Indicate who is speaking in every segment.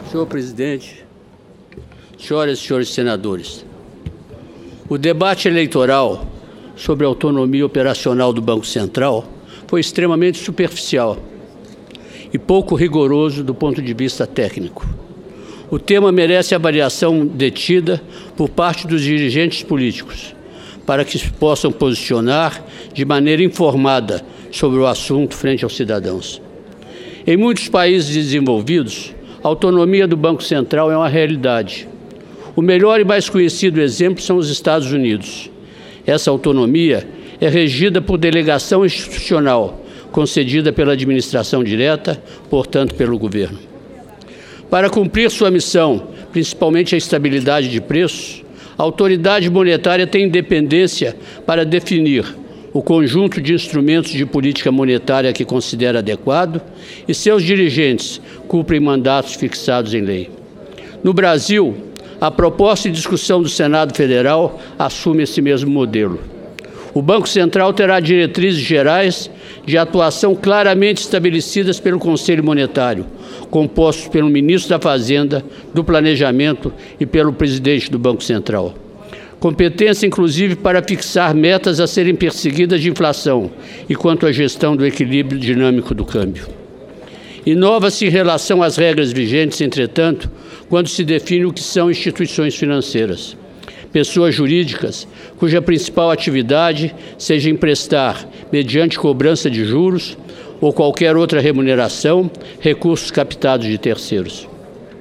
Speaker 1: Senhor presidente, senhoras e senhores senadores, o debate eleitoral sobre a autonomia operacional do Banco Central foi extremamente superficial e pouco rigoroso do ponto de vista técnico. O tema merece avaliação detida por parte dos dirigentes políticos, para que se possam posicionar de maneira informada sobre o assunto frente aos cidadãos. Em muitos países desenvolvidos, a autonomia do Banco Central é uma realidade. O melhor e mais conhecido exemplo são os Estados Unidos. Essa autonomia é regida por delegação institucional, concedida pela administração direta, portanto, pelo governo. Para cumprir sua missão, principalmente a estabilidade de preços, a autoridade monetária tem independência para definir o conjunto de instrumentos de política monetária que considera adequado e seus dirigentes cumprem mandatos fixados em lei. No Brasil, a proposta em discussão do Senado Federal assume esse mesmo modelo. O Banco Central terá diretrizes gerais de atuação claramente estabelecidas pelo Conselho Monetário, compostos pelo ministro da Fazenda, do Planejamento e pelo presidente do Banco Central. Competência, inclusive, para fixar metas a serem perseguidas de inflação e quanto à gestão do equilíbrio dinâmico do câmbio. Inova-se em relação às regras vigentes, entretanto, quando se define o que são instituições financeiras. Pessoas jurídicas cuja principal atividade seja emprestar, mediante cobrança de juros ou qualquer outra remuneração, recursos captados de terceiros.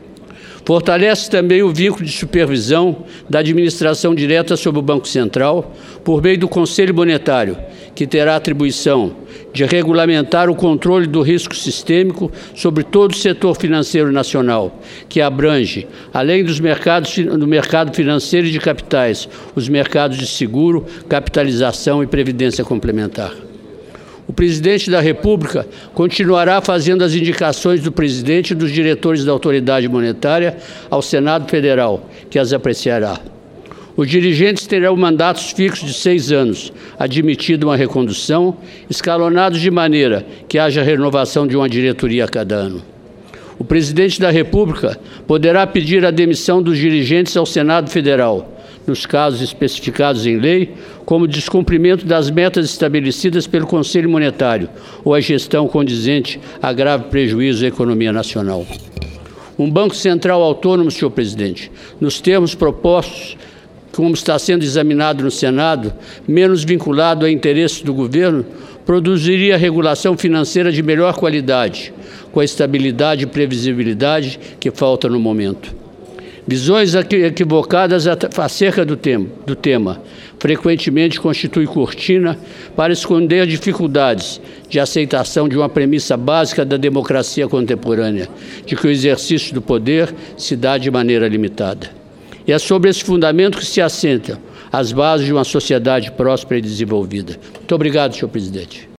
Speaker 1: Fortalece também o vínculo de supervisão da administração direta sobre o Banco Central, por meio do Conselho Monetário, que terá a atribuição de regulamentar o controle do risco sistêmico sobre todo o setor financeiro nacional, que abrange, além do mercado financeiro e de capitais, os mercados de seguro, capitalização e previdência complementar. O presidente da República continuará fazendo as indicações do presidente e dos diretores da autoridade monetária ao Senado Federal, que as apreciará. Os dirigentes terão mandatos fixos de 6 anos, admitida uma recondução, escalonados de maneira que haja renovação de uma diretoria a cada ano. O presidente da República poderá pedir a demissão dos dirigentes ao Senado Federal, nos casos especificados em lei, como descumprimento das metas estabelecidas pelo Conselho Monetário ou a gestão condizente a grave prejuízo à economia nacional. Um Banco Central autônomo, senhor presidente, nos termos propostos, como está sendo examinado no Senado, menos vinculado a interesses do governo, produziria regulação financeira de melhor qualidade, com a estabilidade e previsibilidade que falta no momento. Visões equivocadas acerca do tema frequentemente constituem cortina para esconder dificuldades de aceitação de uma premissa básica da democracia contemporânea, de que o exercício do poder se dá de maneira limitada. E é sobre esse fundamento que se assentam as bases de uma sociedade próspera e desenvolvida. Muito obrigado, senhor presidente.